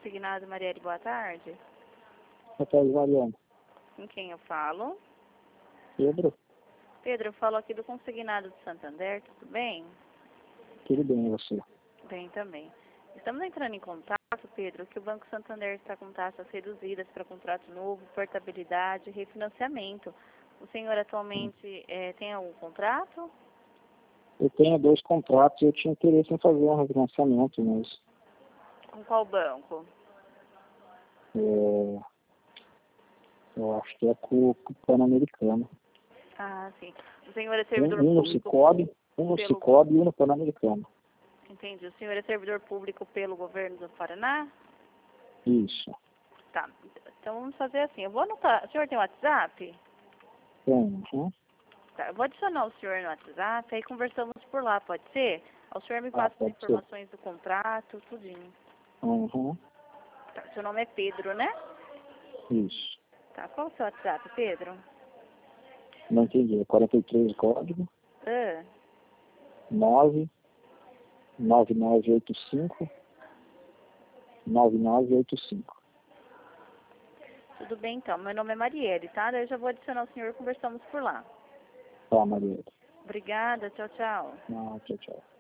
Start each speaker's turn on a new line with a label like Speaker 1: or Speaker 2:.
Speaker 1: consignado, Marielle, boa tarde.
Speaker 2: Boa tarde, Mariana.
Speaker 1: Com quem eu falo?
Speaker 2: Pedro?
Speaker 1: Pedro, eu falo aqui do consignado de Santander, tudo bem?
Speaker 2: Tudo bem, e você?
Speaker 1: Bem também. Estamos entrando em contato, Pedro, que o Banco Santander está com taxas reduzidas para contrato novo, portabilidade e refinanciamento. O senhor atualmente tem algum contrato?
Speaker 2: Eu tenho 2 contratos e eu tinha interesse em fazer um refinanciamento, mas
Speaker 1: Com qual banco?
Speaker 2: eu acho que é com o Pan-Americano.
Speaker 1: Ah, sim. O senhor é servidor
Speaker 2: Um no
Speaker 1: público
Speaker 2: Cicobi, e um no Pan-Americano.
Speaker 1: Entendi. O senhor é servidor público pelo governo do Paraná?
Speaker 2: Isso.
Speaker 1: Tá. Então vamos fazer assim. Eu vou anotar. O senhor tem WhatsApp?
Speaker 2: Tenho.
Speaker 1: Tá. Eu vou adicionar o senhor no WhatsApp, aí conversamos por lá, pode ser? O senhor me passa as
Speaker 2: Pode ser.
Speaker 1: informações do contrato, tudinho. Tá. Seu nome é Pedro, né?
Speaker 2: Isso.
Speaker 1: Tá. Qual o seu WhatsApp, Pedro?
Speaker 2: Não entendi. É 43 código,
Speaker 1: Ah,
Speaker 2: 99985 9985.
Speaker 1: tudo bem então. Meu nome é Marielle, tá? Daí eu já vou adicionar o senhor e conversamos por lá.
Speaker 2: Tá, Maria.
Speaker 1: Obrigada. Tchau, tchau.
Speaker 2: Não, tchau, tchau.